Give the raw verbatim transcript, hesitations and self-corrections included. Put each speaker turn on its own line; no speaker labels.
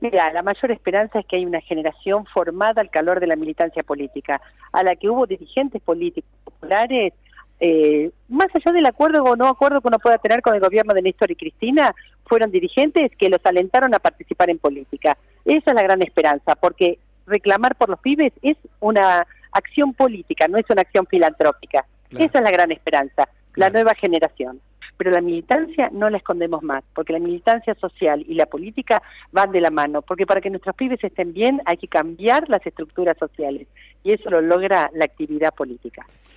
Mira, la mayor esperanza es que hay una generación formada al calor de la militancia política, a la que hubo dirigentes políticos populares, eh, más allá del acuerdo o no acuerdo que uno pueda tener con el gobierno de Néstor y Cristina, fueron dirigentes que los alentaron a participar en política. Esa es la gran esperanza, porque reclamar por los pibes es una acción política, no es una acción filantrópica. Claro. Esa es la gran esperanza, la claro. nueva generación. Pero la militancia no la escondemos más, porque la militancia social y la política van de la mano, porque para que nuestros pibes estén bien hay que cambiar las estructuras sociales, y eso lo logra la actividad política.